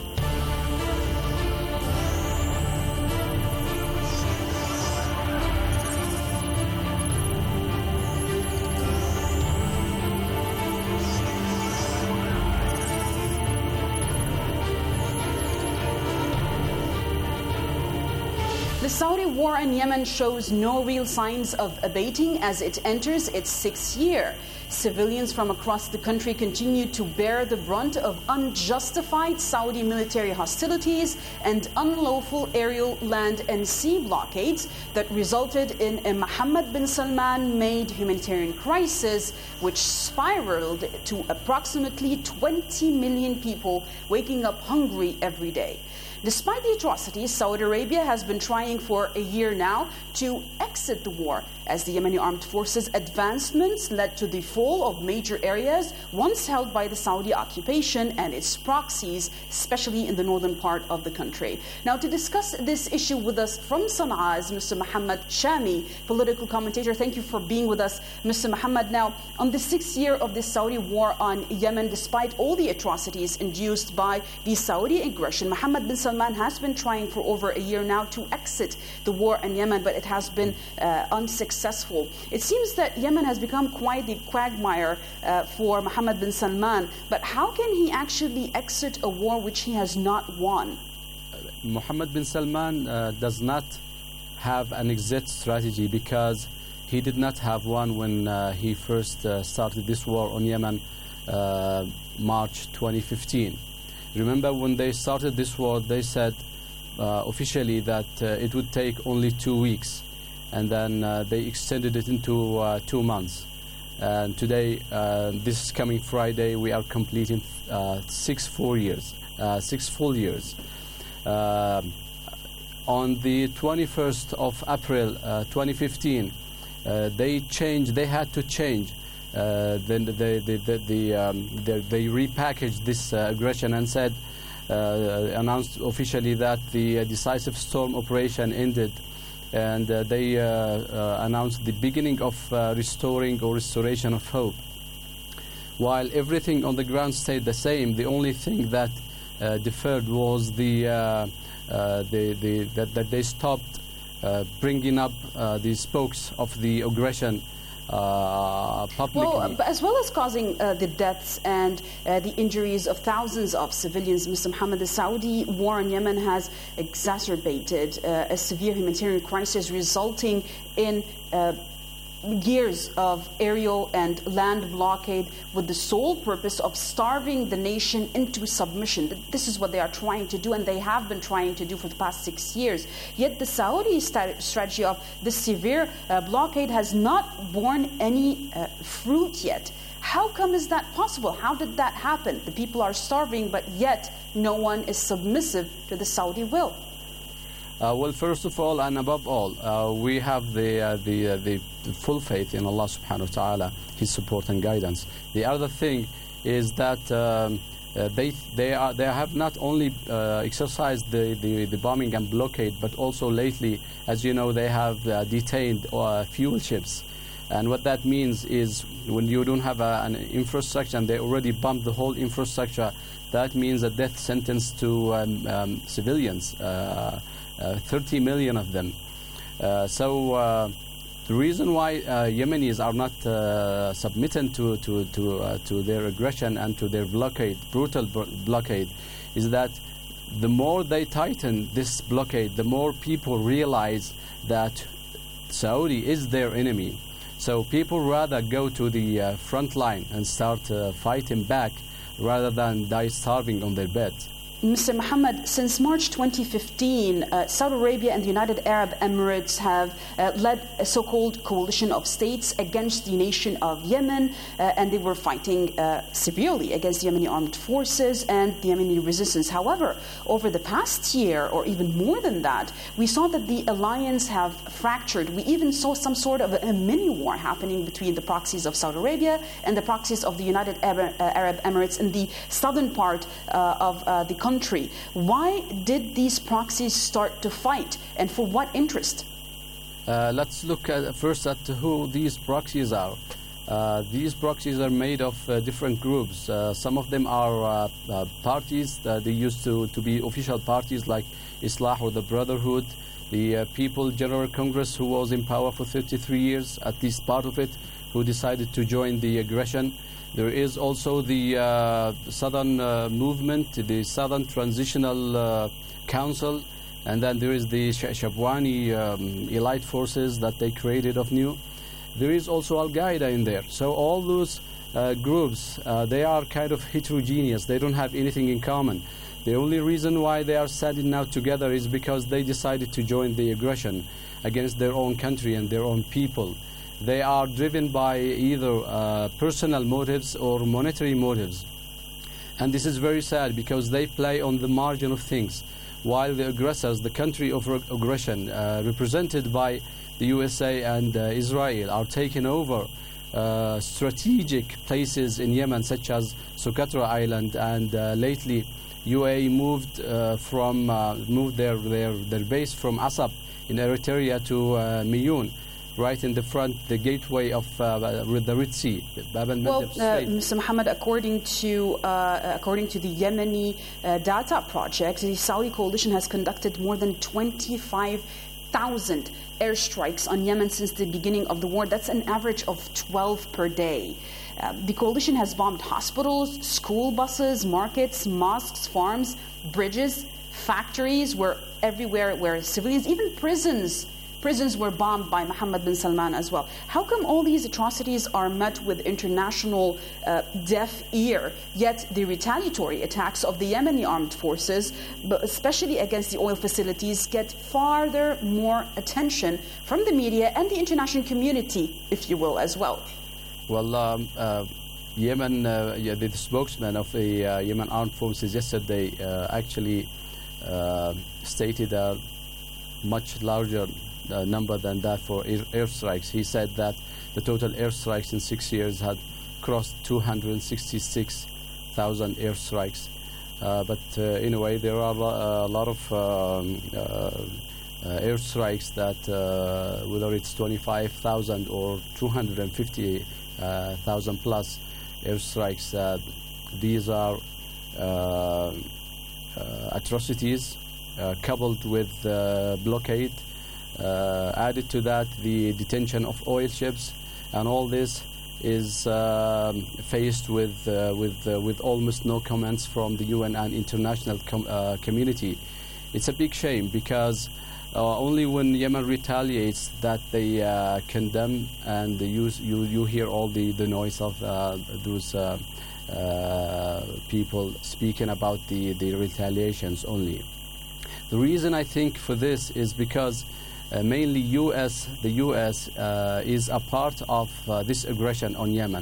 The Saudi war in Yemen shows no real signs of abating as it enters its 6th year. Civilians from across the country continue to bear the brunt of unjustified Saudi military hostilities and unlawful aerial, land, and sea blockades that resulted in a Mohammed bin Salman-made humanitarian crisis, which spiraled to approximately 20 million people waking up hungry every day. Despite the atrocities, Saudi Arabia has been trying for a year now to exit the war, as the Yemeni armed forces' advancements led to the fall of major areas once held by the Saudi occupation and its proxies, especially in the northern part of the country. Now, to discuss this issue with us from Sana'a is Mr. Mohammed Shami, political commentator. Thank you for being with us, Mr. Mohammed. Now, on the 6th year of the Saudi war on Yemen, despite all the atrocities induced by the Saudi aggression, Mohammed bin Salman has been trying for over a year now to exit the war in Yemen, but it has been unsuccessful. It seems that Yemen has become quite the quagmire for Mohammed bin Salman, but how can he actually exit a war which he has not won? Mohammed bin Salman does not have an exit strategy because he did not have one when he first started this war on Yemen, March 2015. Remember, when they started this war, they said officially that it would take only 2 weeks, and then they extended it into 2 months. And today, this coming Friday, we are completing 6 full years. On the 21st of April 2015, they had to change. Then they repackaged this aggression and said, announced officially that the decisive storm operation ended, and they announced the beginning of restoration of hope. While everything on the ground stayed the same, the only thing that differed was that they stopped bringing up the spokes of the aggression publicly. Well, as well as causing the deaths and the injuries of thousands of civilians, Mr. Mohammed, the Saudi war in Yemen has exacerbated a severe humanitarian crisis, resulting in years of aerial and land blockade with the sole purpose of starving the nation into submission. This is what they are trying to do, and they have been trying to do for the past 6 years. Yet the Saudi strategy of this severe blockade has not borne any fruit yet. How come is that possible? How did that happen? The people are starving, but yet no one is submissive to the Saudi will. Well, first of all and above all, we have the full faith in Allah subhanahu wa ta'ala, His support and guidance. The other thing is that they have not only exercised the bombing and blockade, but also lately, as you know, they have detained fuel ships And what that means is when you don't have an infrastructure and they already bumped the whole infrastructure, that means a death sentence to civilians, 30 million of them. So the reason why Yemenis are not submitting to their aggression and to their blockade, brutal blockade, is that the more they tighten this blockade, the more people realize that Saudi is their enemy. So people rather go to the front line and start fighting back rather than die starving on their bed. Mr. Mohammed, since March 2015, Saudi Arabia and the United Arab Emirates have led a so-called coalition of states against the nation of Yemen, and they were fighting severely against the Yemeni armed forces and the Yemeni resistance. However, over the past year, or even more than that, we saw that the alliance have fractured. We even saw some sort of a mini-war happening between the proxies of Saudi Arabia and the proxies of the United Arab Emirates in the southern part of the country. Why did these proxies start to fight, and for what interest? Let's look first at who these proxies are. These proxies are made of different groups. Some of them are parties. They used to be official parties like Islah or the Brotherhood, the People General Congress, who was in power for 33 years, at least part of it, who decided to join the aggression. There is also the Southern Movement, the Southern Transitional Council, and then there is the Shabwani elite forces that they created of new. There is also Al-Qaeda in there. So all those groups, they are kind of heterogeneous. They don't have anything in common. The only reason why they are standing now together is because they decided to join the aggression against their own country and their own people. They are driven by either personal motives or monetary motives. And this is very sad because they play on the margin of things, while the aggressors, the country of aggression, represented by the USA and Israel, are taking over strategic places in Yemen, such as Socotra Island, and lately UAE moved their base from Asab in Eritrea to Miyun, right in the front, the gateway of the Red Sea. Well, Mr. Mohammed, according to the Yemeni data project, the Saudi coalition has conducted more than 25,000 airstrikes on Yemen since the beginning of the war. That's an average of 12 per day. The coalition has bombed hospitals, school buses, markets, mosques, farms, bridges, factories, everywhere where civilians, even prisons were bombed by Mohammed bin Salman as well. How come all these atrocities are met with international deaf ear, yet the retaliatory attacks of the Yemeni armed forces, but especially against the oil facilities, get farther more attention from the media and the international community, if you will, as well? Well, Yemen, the spokesman of the Yemen armed forces yesterday actually stated a much larger number than that for airstrikes. He said that the total airstrikes in 6 years had crossed 266,000 airstrikes. But in a way, there are a lot of airstrikes that, whether it's 25,000 or 250,000 plus airstrikes, these are atrocities coupled with allocated. Added to that, the detention of oil ships, and all this is faced with almost no comments from the UN and international community. It's a big shame because only when Yemen retaliates that they condemn, and you hear all the noise of those people speaking about the retaliations only. The reason I think for this is because mainly the US is a part of this aggression on Yemen.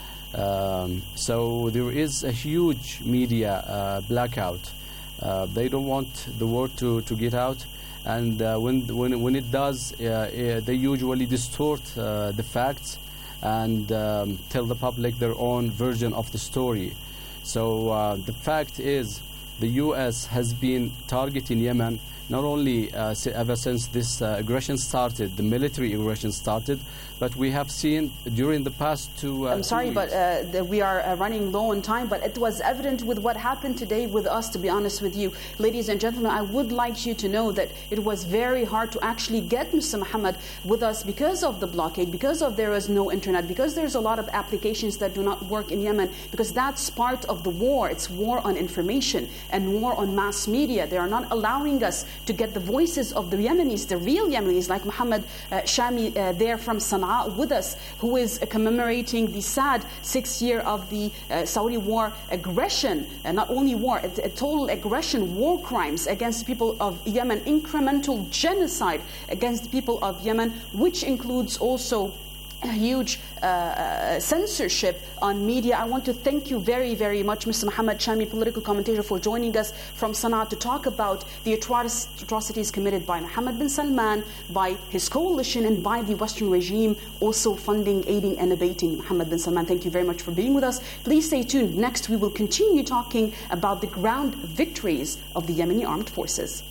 So there is a huge media blackout. They don't want the word to get out, and when it does, they usually distort the facts and tell the public their own version of the story. So the fact is, the US has been targeting Yemen not only ever since this aggression started, the military aggression started, but we have seen during the past two I'm sorry, 2 but we are running low on time, but it was evident with what happened today with us, to be honest with you. Ladies and gentlemen, I would like you to know that it was very hard to actually get Mr. Mohammed with us because of the blockade, because of there is no internet, because there's a lot of applications that do not work in Yemen, because that's part of the war. It's war on information and war on mass media. They are not allowing us to get the voices of the Yemenis, the real Yemenis, like Mohammed Shami there from Sana'a with us, who is commemorating the sad 6th year of the Saudi war aggression, and not only war, a total aggression, war crimes against people of Yemen, incremental genocide against the people of Yemen, which includes also a huge censorship on media. I want to thank you very, very much, Mr. Mohammed Shami, political commentator, for joining us from Sana'a to talk about the atrocities committed by Mohammed bin Salman, by his coalition, and by the Western regime, also funding, aiding, and abating Mohammed bin Salman. Thank you very much for being with us. Please stay tuned. Next, we will continue talking about the ground victories of the Yemeni armed forces.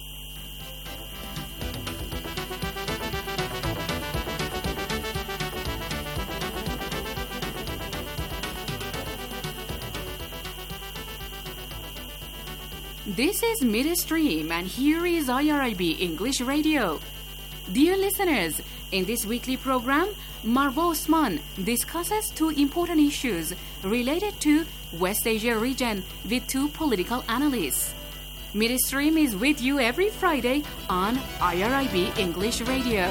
This is Midstream, and here is IRIB English Radio. Dear listeners, in this weekly program, Marwa Osman discusses two important issues related to West Asia region with two political analysts. Midstream is with you every Friday on IRIB English Radio.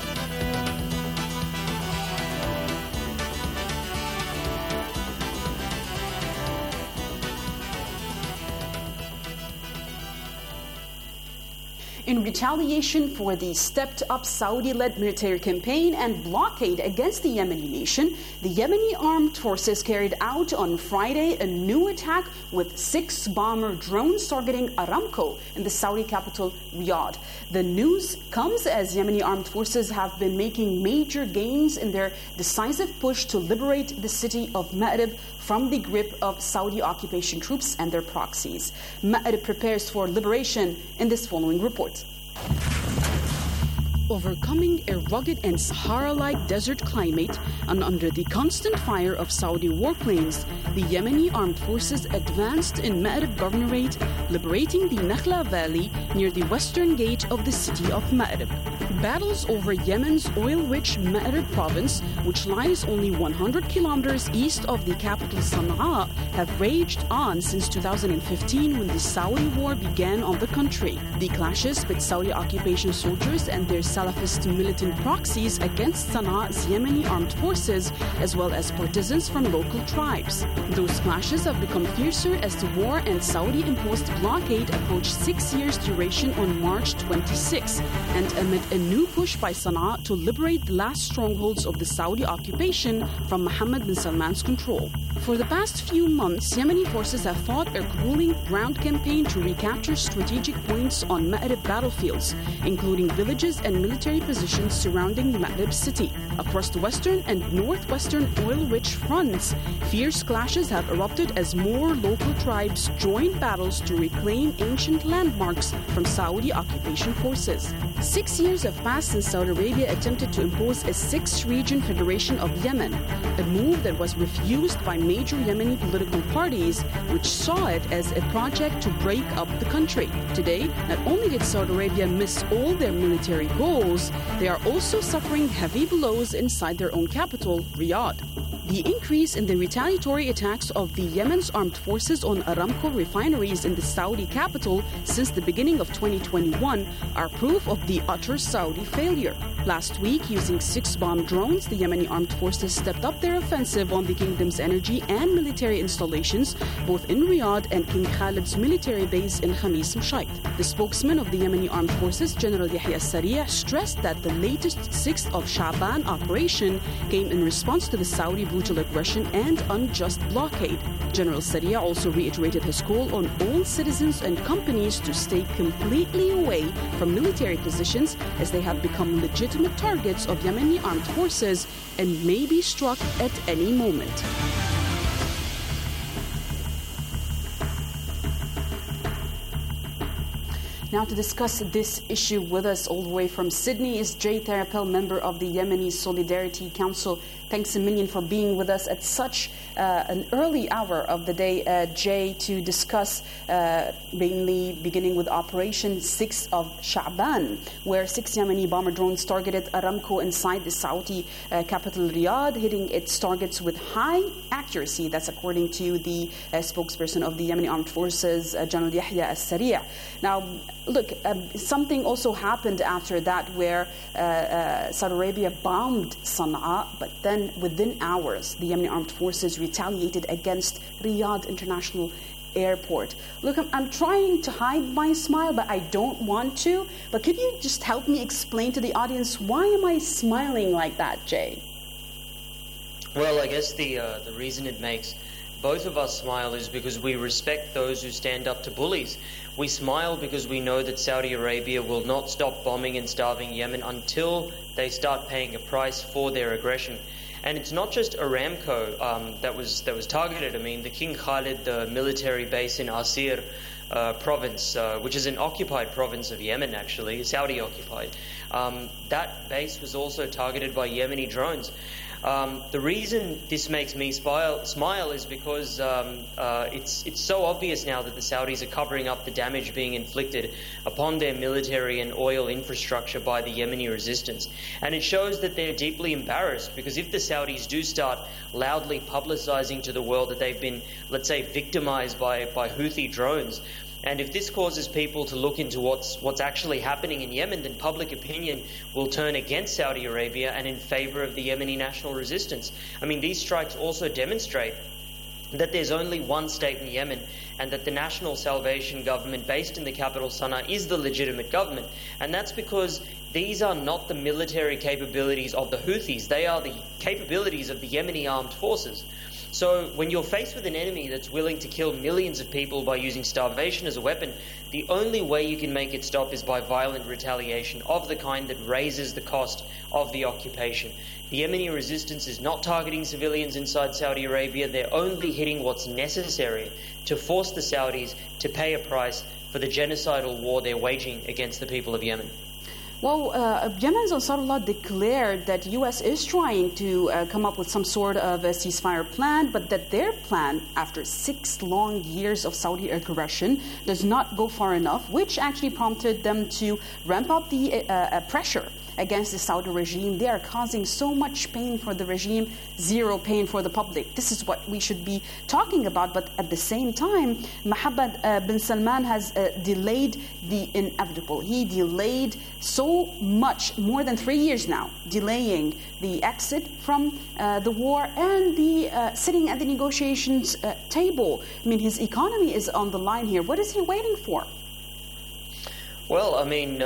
In retaliation for the stepped-up Saudi-led military campaign and blockade against the Yemeni nation, the Yemeni armed forces carried out on Friday a new attack with 6 bomber drones targeting Aramco in the Saudi capital, Riyadh. The news comes as Yemeni armed forces have been making major gains in their decisive push to liberate the city of Ma'rib from the grip of Saudi occupation troops and their proxies. Ma'rib prepares for liberation in this following report. Overcoming a rugged and Sahara-like desert climate and under the constant fire of Saudi warplanes, the Yemeni armed forces advanced in Ma'rib Governorate, liberating the Nakhla Valley near the western gate of the city of Ma'rib. Battles over Yemen's oil-rich Ma'rib province, which lies only 100 kilometers east of the capital Sana'a, have raged on since 2015 when the Saudi war began on the country. The clashes with Saudi occupation soldiers and their Salafist militant proxies against Sana'a's Yemeni armed forces, as well as partisans from local tribes. Those clashes have become fiercer as the war and Saudi-imposed blockade approached 6 years' duration on March 26, and amid a new push by Sana'a to liberate the last strongholds of the Saudi occupation from Mohammed bin Salman's control. For the past few months, Yemeni forces have fought a grueling ground campaign to recapture strategic points on Ma'rib battlefields, including villages and military positions surrounding the Ma'rib city. Across the western and northwestern oil-rich fronts, fierce clashes have erupted as more local tribes join battles to reclaim ancient landmarks from Saudi occupation forces. 6 years have passed since Saudi Arabia attempted to impose a 6-region federation of Yemen, a move that was refused by major Yemeni political parties, which saw it as a project to break up the country. Today, not only did Saudi Arabia miss all their military goals, they are also suffering heavy blows inside their own capital, Riyadh. The increase in the retaliatory attacks of the Yemen's armed forces on Aramco refineries in the Saudi capital since the beginning of 2021 are proof of the utter Saudi failure. Last week, using 6 bomb drones, the Yemeni armed forces stepped up their offensive on the kingdom's energy and military installations, both in Riyadh and King Khalid's military base in Khamis Mshait. The spokesman of the Yemeni armed forces, General Yahya Sari', stressed that the latest 6th of Sha'ban operation came in response to the Saudi brutal aggression and unjust blockade. General Sari' also reiterated his call on all citizens and companies to stay completely away from military positions, as they have become legitimate targets of Yemeni armed forces and may be struck at any moment. Now to discuss this issue with us all the way from Sydney is Jay Tharapel, member of the Yemeni Solidarity Council. Thanks a million for being with us at such an early hour of the day, Jay, to discuss mainly beginning with Operation 6 of Sha'ban, where 6 Yemeni bomber drones targeted Aramco inside the Saudi capital Riyadh, hitting its targets with high accuracy. That's according to the spokesperson of the Yemeni Armed Forces, General Yahya al-Sari'. Now, look, something also happened after that where Saudi Arabia bombed Sana'a, but then within hours, the Yemeni Armed Forces retaliated against Riyadh International Airport. Look, I'm trying to hide my smile, but I don't want to. But could you just help me explain to the audience, why am I smiling like that, Jay? Well, I guess the reason it makes both of us smile is because we respect those who stand up to bullies. We smile because we know that Saudi Arabia will not stop bombing and starving Yemen until they start paying a price for their aggression. And it's not just Aramco that was targeted. I mean, the King Khalid, the military base in Asir province, which is an occupied province of Yemen, actually, Saudi occupied. That base was also targeted by Yemeni drones. The reason this makes me smile is because it's so obvious now that the Saudis are covering up the damage being inflicted upon their military and oil infrastructure by the Yemeni resistance. And it shows that they're deeply embarrassed, because if the Saudis do start loudly publicizing to the world that they've been, let's say, victimized by Houthi drones, and if this causes people to look into what's actually happening in Yemen, then public opinion will turn against Saudi Arabia and in favor of the Yemeni national resistance. I mean, these strikes also demonstrate that there's only one state in Yemen, and that the National Salvation Government based in the capital Sana'a is the legitimate government. And that's because these are not the military capabilities of the Houthis, they are the capabilities of the Yemeni armed forces. So when you're faced with an enemy that's willing to kill millions of people by using starvation as a weapon, the only way you can make it stop is by violent retaliation of the kind that raises the cost of the occupation. The Yemeni resistance is not targeting civilians inside Saudi Arabia. They're only hitting what's necessary to force the Saudis to pay a price for the genocidal war they're waging against the people of Yemen. Well, Yemen's Ansarullah declared that U.S. is trying to come up with some sort of a ceasefire plan, but that their plan, after 6 long years of Saudi aggression, does not go far enough, which actually prompted them to ramp up the pressure against the Saudi regime. They are causing so much pain for the regime, zero pain for the public. This is what we should be talking about. But at the same time, Mohammed bin Salman has delayed the inevitable. He delayed so much, more than 3 years now, delaying the exit from the war and the sitting at the negotiations table. I mean, his economy is on the line here. What is he waiting for? Well, I mean,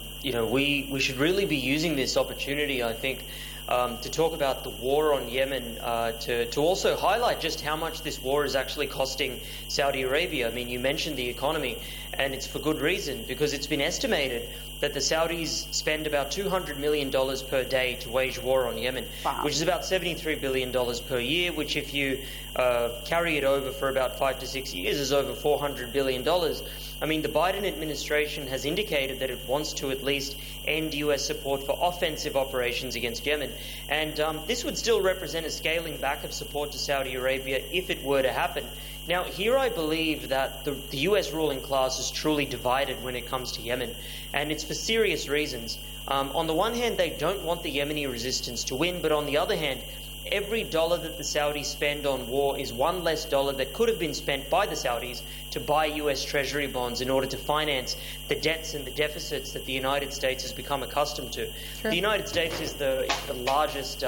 we should really be using this opportunity, I think, to talk about the war on Yemen, to also highlight just how much this war is actually costing Saudi Arabia. I mean, you mentioned the economy, and it's for good reason, because it's been estimated that the Saudis spend about $200 million per day to wage war on Yemen, which is about $73 billion per year, which if you carry it over for about 5 to 6 years is over $400 billion. I mean, the Biden administration has indicated that it wants to at least end U.S. support for offensive operations against Yemen. And this would still represent a scaling back of support to Saudi Arabia if it were to happen. Now, here I believe that the U.S. ruling class is truly divided when it comes to Yemen, and it's for serious reasons. On the one hand, they don't want the Yemeni resistance to win, but on the other hand, every dollar that the Saudis spend on war is one less dollar that could have been spent by the Saudis to buy U.S. Treasury bonds in order to finance the debts and the deficits that the United States has become accustomed to. Sure. The United States is the largest,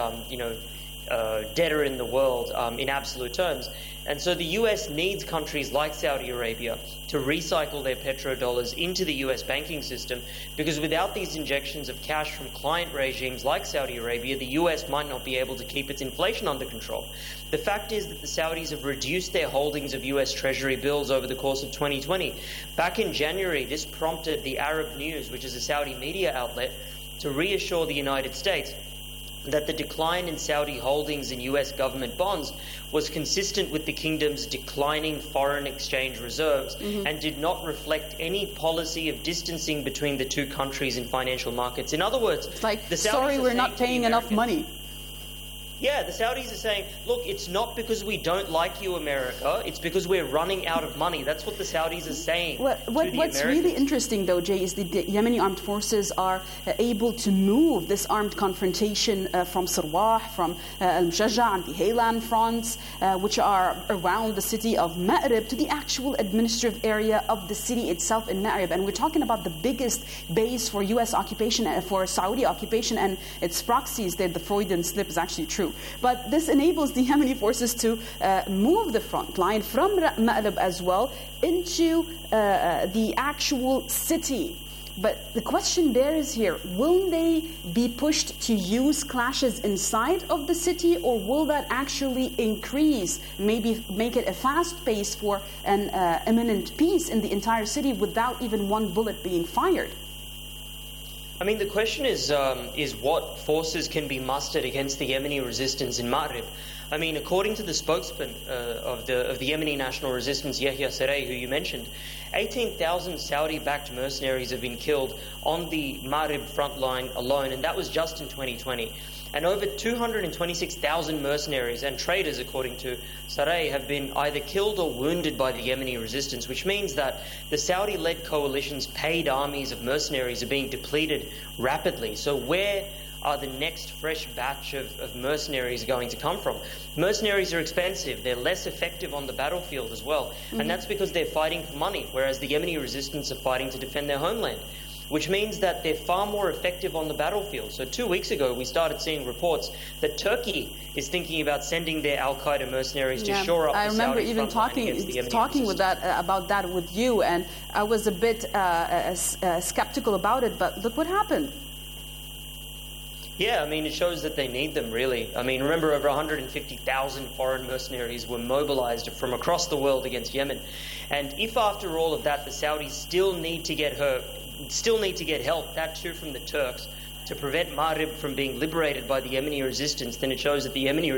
debtor in the world in absolute terms. And so the U.S. needs countries like Saudi Arabia to recycle their petrodollars into the U.S. banking system, because without these injections of cash from client regimes like Saudi Arabia, the U.S. might not be able to keep its inflation under control. The fact is that the Saudis have reduced their holdings of U.S. Treasury bills over the course of 2020. Back in January, this prompted the Arab News, which is a Saudi media outlet, to reassure the United States that the decline in Saudi holdings in US government bonds was consistent with the kingdom's declining foreign exchange reserves and did not reflect any policy of distancing between the two countries in financial markets. In other words, it's like, the Saudis sorry, we're not paying enough money. Yeah, the Saudis are saying, look, it's not because we don't like you, America, it's because we're running out of money. That's what the Saudis are saying. What's really interesting, though, Jay, is the Yemeni armed forces are able to move this armed confrontation from Sirwah, from Al-Mshajja and the Haylan fronts, which are around the city of Ma'rib, to the actual administrative area of the city itself in Ma'rib. And we're talking about the biggest base for U.S. occupation, for Saudi occupation and its proxies. The Freudian slip is actually true. But this enables the Yemeni forces to move the front line from Ma'rib as well into the actual city. But the question there is here, will they be pushed to use clashes inside of the city, or will that actually increase, maybe make it a fast pace for an imminent peace in the entire city without even one bullet being fired? I mean, the question is what forces can be mustered against the Yemeni resistance in Ma'rib. I mean, according to the spokesman of the Yemeni National Resistance, Yahya Sarey, who you mentioned, 18,000 Saudi-backed mercenaries have been killed on the Ma'rib front line alone, and that was just in 2020. And over 226,000 mercenaries and traders, according to Sarey, have been either killed or wounded by the Yemeni resistance, which means that the Saudi-led coalition's paid armies of mercenaries are being depleted rapidly. So where are the next fresh batch of mercenaries going to come from? Mercenaries are expensive. They're less effective on the battlefield as well. And that's because they're fighting for money, whereas the Yemeni resistance are fighting to defend their homeland, which means that they're far more effective on the battlefield. So 2 weeks ago, we started seeing reports that Turkey is thinking about sending their al-Qaeda mercenaries to shore up the Saudi front line against the Yemeni resistance. Talking about that with you, and I was a bit skeptical about it, but look what happened. Yeah, I mean, it shows that they need them, really. I mean, remember, over 150,000 foreign mercenaries were mobilized from across the world against Yemen. And if after all of that, the Saudis still need to get help, that too from the Turks, to prevent Ma'rib from being liberated by the Yemeni resistance, then it shows that the Yemeni